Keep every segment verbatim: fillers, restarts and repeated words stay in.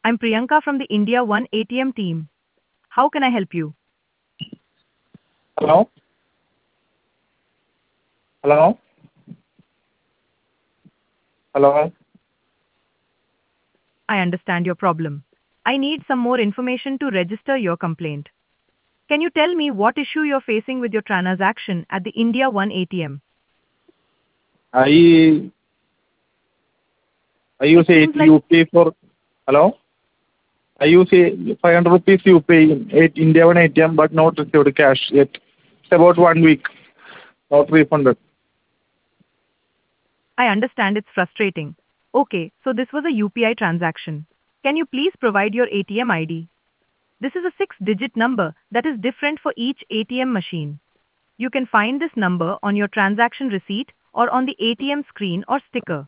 I'm Priyanka from the India One A T M team. How can I help you? Hello? Hello? Hello? I understand your problem. I need some more information to register your complaint. Can you tell me what issue you're facing with your transaction at the India One A T M? I I use eight Seems like U P for hello? I use a five hundred rupees U P I in eight India one A T M but not received cash yet. It's about one week. Not refunded. I understand it's frustrating. Okay, so this was a U P I transaction. Can you please provide your A T M I D? This is a six digit number that is different for each A T M machine. You can find this number on your transaction receipt or on the A T M screen or sticker.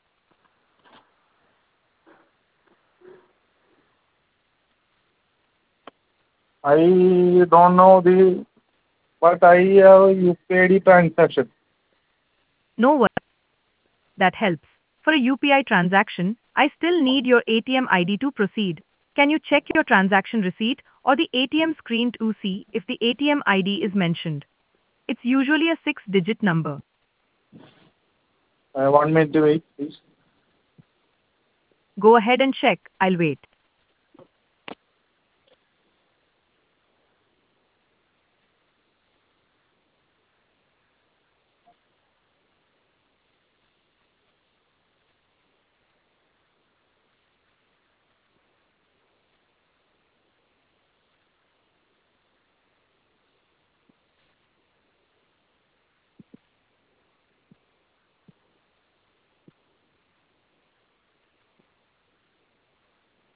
I don't know the but I have U P I D transaction. No worries, that helps. For a U P I transaction, I still need your A T M I D to proceed. Can you check your transaction receipt or the A T M screen to see if the A T M I D is mentioned? It's usually a six digit number. Uh, one minute wait, please. Go ahead and check. I'll wait.